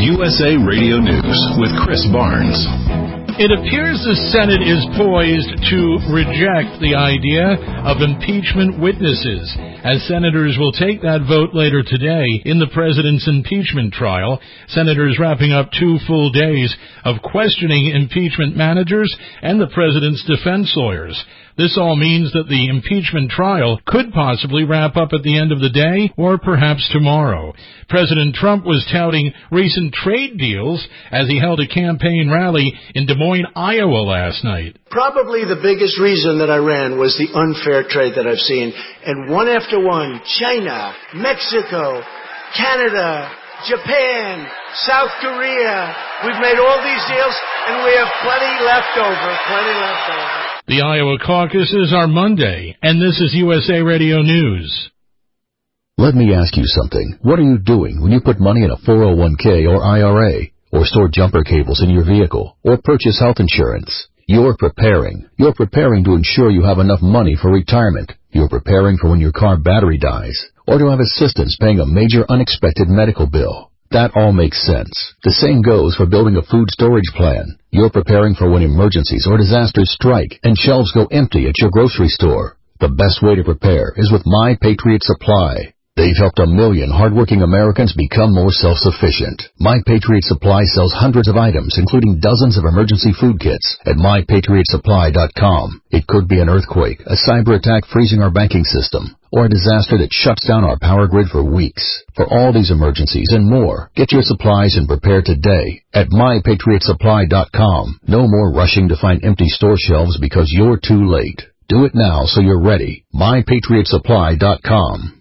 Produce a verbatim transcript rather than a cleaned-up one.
U S A Radio News with Chris Barnes. It appears the Senate is poised to reject the idea of impeachment witnesses, as senators will take that vote later today in the president's impeachment trial. Senators wrapping up two full days of questioning impeachment managers and the president's defense lawyers. This all means that the impeachment trial could possibly wrap up at the end of the day or perhaps tomorrow. President Trump was touting recent trade deals as he held a campaign rally in Des Moines, Iowa last night. Probably the biggest reason that I ran was the unfair trade that I've seen. And one after one, China, Mexico, Canada, Japan, South Korea. We've made all these deals, and we have plenty left over, plenty left over. The Iowa caucuses are Monday, and this is U S A Radio News. Let me ask you something. What are you doing when you put money in a four oh one k or I R A, or store jumper cables in your vehicle, or purchase health insurance? You're preparing. You're preparing to ensure you have enough money for retirement. You're preparing for when your car battery dies, or to have assistance paying a major unexpected medical bill. That all makes sense. The same goes for building a food storage plan. You're preparing for when emergencies or disasters strike and shelves go empty at your grocery store. The best way to prepare is with My Patriot Supply. They've helped a million hardworking Americans become more self-sufficient. My Patriot Supply sells hundreds of items, including dozens of emergency food kits, at my patriot supply dot com. It could be an earthquake, a cyber attack freezing our banking system, or a disaster that shuts down our power grid for weeks. For all these emergencies and more, get your supplies and prepare today at my patriot supply dot com. No more rushing to find empty store shelves because you're too late. Do it now so you're ready. my patriot supply dot com.